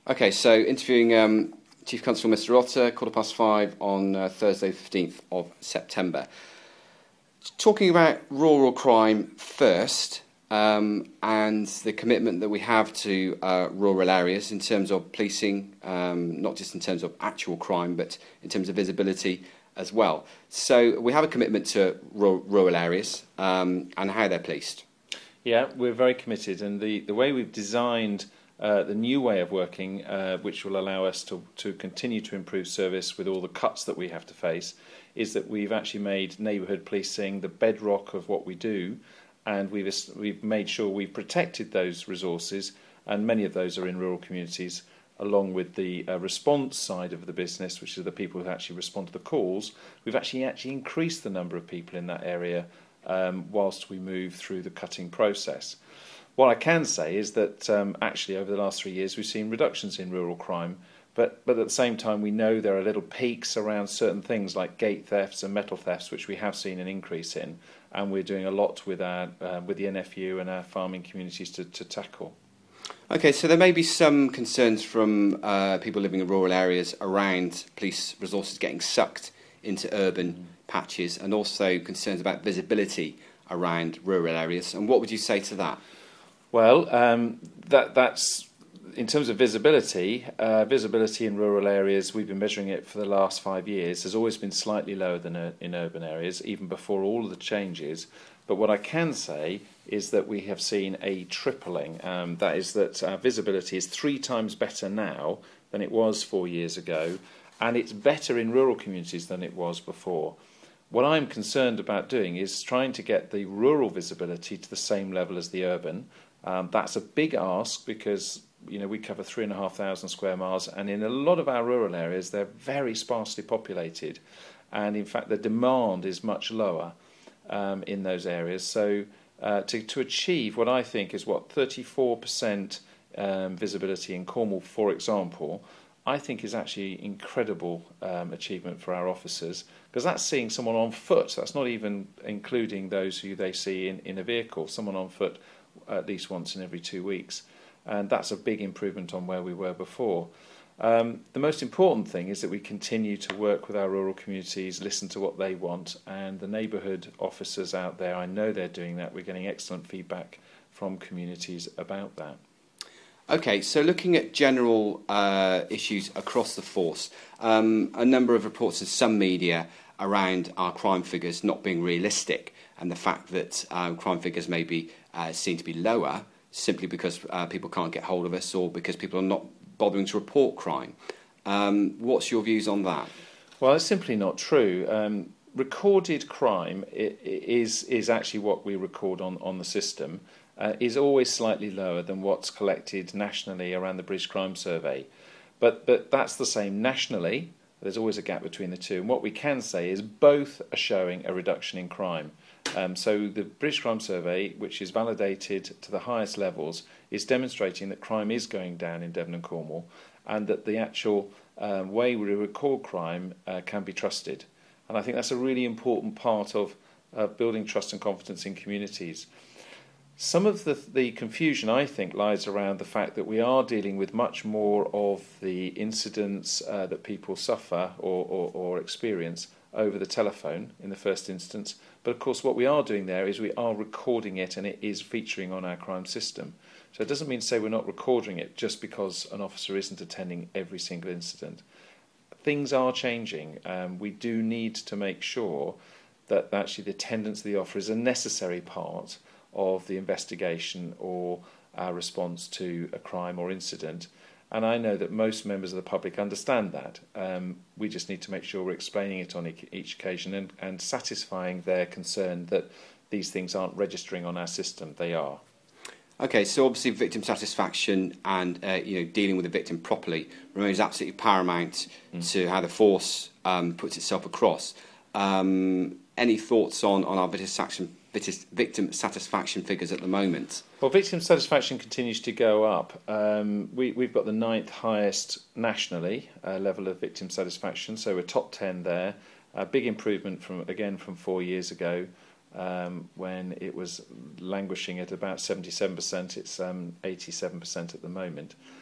Okay, so interviewing Chief Constable Mr. Otter, 5:15 on Thursday, 15th of September. Talking about rural crime first, and the commitment that we have to rural areas in terms of policing, not just in terms of actual crime, but in terms of visibility as well. So we have a commitment to rural areas and how they're policed. Yeah, we're very committed, and the way we've designed the new way of working, which will allow us to continue to improve service with all the cuts that we have to face, is that we've actually made neighbourhood policing the bedrock of what we do, and we've made sure we've protected those resources, and many of those are in rural communities, along with the response side of the business, which are the people who actually respond to the calls. We've actually increased the number of people in that area whilst we move through the cutting process. What I can say is that actually over the last 3 years we've seen reductions in rural crime, but at the same time we know there are little peaks around certain things like gate thefts and metal thefts, which we have seen an increase in, and we're doing a lot with the NFU and our farming communities to tackle. Okay, so there may be some concerns from people living in rural areas around police resources getting sucked into urban patches, and also concerns about visibility around rural areas. And what would you say to that? Well, that's in terms of visibility. Visibility in rural areas, we've been measuring it for the last 5 years, has always been slightly lower than in urban areas, even before all of the changes. But what I can say is that we have seen a tripling. That is that our visibility is 3 times better now than it was 4 years ago, and it's better in rural communities than it was before. What I'm concerned about doing is trying to get the rural visibility to the same level as the urban. That's a big ask because we cover 3,500 square miles, and in a lot of our rural areas they're very sparsely populated, and in fact the demand is much lower in those areas. So to achieve what I think is 34% visibility in Cornwall, for example, I think is actually incredible achievement for our officers, because that's seeing someone on foot. That's not even including those who they see in a vehicle, someone on foot at least once in every 2 weeks. And that's a big improvement on where we were before. The most important thing is that we continue to work with our rural communities, listen to what they want, and the neighbourhood officers out there, I know they're doing that. We're getting excellent feedback from communities about that. Okay, so looking at general issues across the force, a number of reports in some media around our crime figures not being realistic, and the fact that crime figures may be seen to be lower simply because people can't get hold of us, or because people are not bothering to report crime. What's your views on that? Well, it's simply not true. Recorded crime is actually what we record on the system, is always slightly lower than what's collected nationally around the British Crime Survey. But that's the same nationally. There's always a gap between the two. And what we can say is both are showing a reduction in crime. So the British Crime Survey, which is validated to the highest levels, is demonstrating that crime is going down in Devon and Cornwall, and that the actual way we record crime can be trusted. And I think that's a really important part of building trust and confidence in communities. Some of the confusion, I think, lies around the fact that we are dealing with much more of the incidents that people suffer or experience over the telephone in the first instance. But of course what we are doing there is we are recording it, and it is featuring on our crime system. So it doesn't mean to say we're not recording it just because an officer isn't attending every single incident. Things are changing. We do need to make sure that actually the attendance of the officer is a necessary part of the investigation or our response to a crime or incident. And I know that most members of the public understand that. We just need to make sure we're explaining it on each occasion and satisfying their concern that these things aren't registering on our system. They are. Okay, so obviously victim satisfaction and dealing with the victim properly remains absolutely paramount to how the force puts itself across. Any thoughts on our victim satisfaction figures at the moment? Well, victim satisfaction continues to go up. We've got the 9th highest nationally level of victim satisfaction, so we're top 10 there. A big improvement from 4 years ago, when it was languishing at about 77%. It's 87% at the moment.